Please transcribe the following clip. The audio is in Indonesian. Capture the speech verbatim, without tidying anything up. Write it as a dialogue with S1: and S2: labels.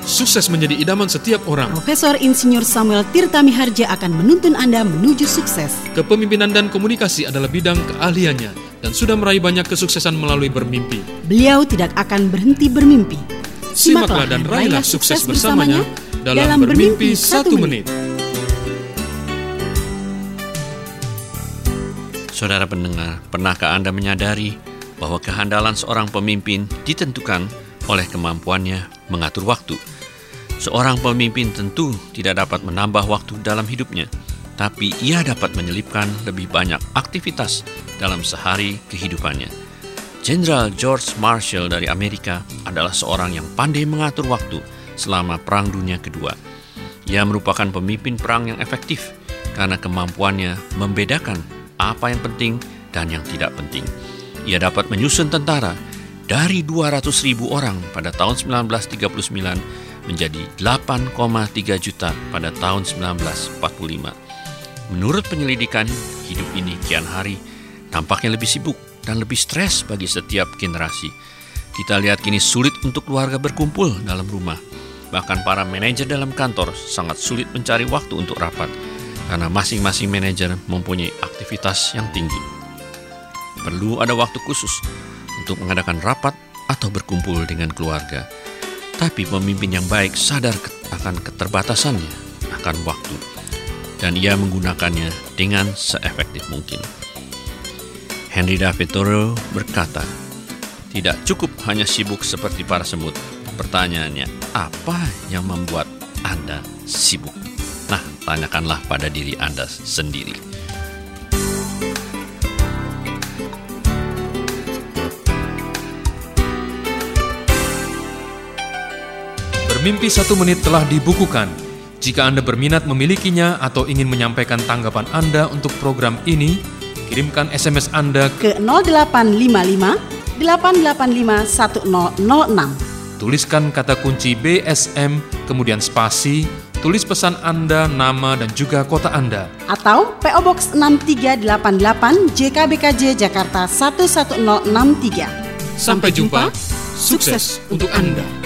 S1: Sukses menjadi idaman setiap orang.
S2: Profesor Insinyur Samuel Tirta Miharja akan menuntun Anda menuju sukses.
S1: Kepemimpinan dan komunikasi adalah bidang keahliannya dan sudah meraih banyak kesuksesan melalui bermimpi.
S2: Beliau tidak akan berhenti bermimpi.
S1: Simaklah dan raihlah sukses bersamanya dalam Bermimpi Satu Menit.
S3: Saudara pendengar, pernahkah Anda menyadari bahwa kehandalan seorang pemimpin ditentukan oleh kemampuannya mengatur waktu? Seorang pemimpin tentu tidak dapat menambah waktu dalam hidupnya, tapi ia dapat menyelipkan lebih banyak aktivitas dalam sehari kehidupannya. Jenderal George Marshall dari Amerika adalah seorang yang pandai mengatur waktu selama Perang Dunia Kedua. Ia merupakan pemimpin perang yang efektif karena kemampuannya membedakan apa yang penting dan yang tidak penting. Ia dapat menyusun tentara dari dua ratus ribu orang pada tahun sembilan belas tiga puluh sembilan menjadi delapan koma tiga juta pada tahun sembilan belas empat puluh lima. Menurut penyelidikan, hidup ini kian hari tampaknya lebih sibuk dan lebih stres bagi setiap generasi. Kita lihat kini sulit untuk keluarga berkumpul dalam rumah. Bahkan para manajer dalam kantor sangat sulit mencari waktu untuk rapat karena masing-masing manajer mempunyai aktivitas yang tinggi. Perlu ada waktu khusus untuk mengadakan rapat atau berkumpul dengan keluarga. Tapi pemimpin yang baik sadar akan keterbatasannya akan waktu, dan ia menggunakannya dengan seefektif mungkin. Henry David Thoreau berkata, "Tidak cukup hanya sibuk seperti para semut. Pertanyaannya, apa yang membuat Anda sibuk?" Nah, tanyakanlah pada diri Anda sendiri.
S1: Bermimpi Satu Menit telah dibukukan. Jika Anda berminat memilikinya atau ingin menyampaikan tanggapan Anda untuk program ini, kirimkan S M S Anda
S2: ke nol delapan lima lima delapan delapan lima satu nol nol enam.
S1: Tuliskan kata kunci B S M, kemudian spasi, tulis pesan Anda, nama, dan juga kota Anda.
S2: Atau P O Box enam tiga delapan delapan J K B K J Jakarta satu satu nol enam tiga.
S1: Sampai jumpa, sukses untuk Anda.